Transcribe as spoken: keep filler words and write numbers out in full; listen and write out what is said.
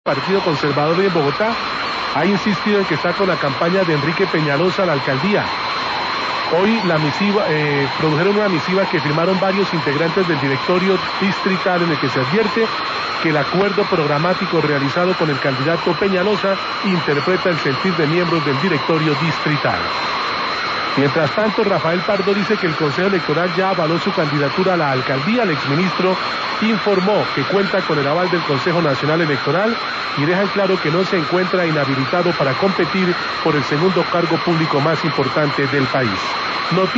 Partido Conservador en Bogotá ha insistido en que está con la campaña de Enrique Peñalosa a la alcaldía. Hoy la misiva, eh, produjeron una misiva que firmaron varios integrantes del directorio distrital en el que se advierte que el acuerdo programático realizado con el candidato Peñalosa interpreta el sentir de miembros del directorio distrital. Mientras tanto, Rafael Pardo dice que el Consejo Electoral ya avaló su candidatura a la alcaldía. El exministro informó que cuenta con el aval del Consejo Nacional Electoral y dejan claro que no se encuentra inhabilitado para competir por el segundo cargo público más importante del país. Noti-